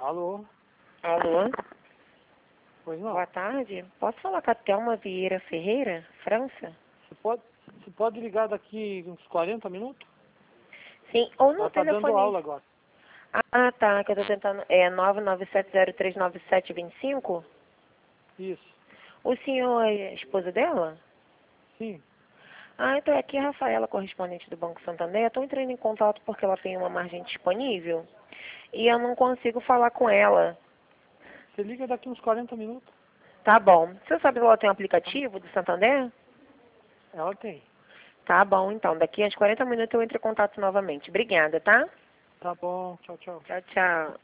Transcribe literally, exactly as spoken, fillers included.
Alô? Alô? Pois não. Boa tarde. Posso falar com a Thelma Vieira Ferreira, França? Você pode, você pode ligar daqui uns quarenta minutos? Sim, ou no Ela tá dando telefone. aula agora. Ah, tá, que eu tô tentando. É nove nove sete zero três nove sete dois cinco? Isso. O senhor é a esposa dela? Sim. Ah, então aqui é a Rafaela, correspondente do Banco Santander. Eu tô entrando em contato porque ela tem uma margem disponível e eu não consigo falar com ela. Você liga daqui uns quarenta minutos. Tá bom. Você sabe se ela tem um aplicativo do Santander? Ela tem. Tá bom, então. Daqui a uns quarenta minutos eu entro em contato novamente. Obrigada, tá? Tá bom. Tchau, tchau. Tchau, tchau.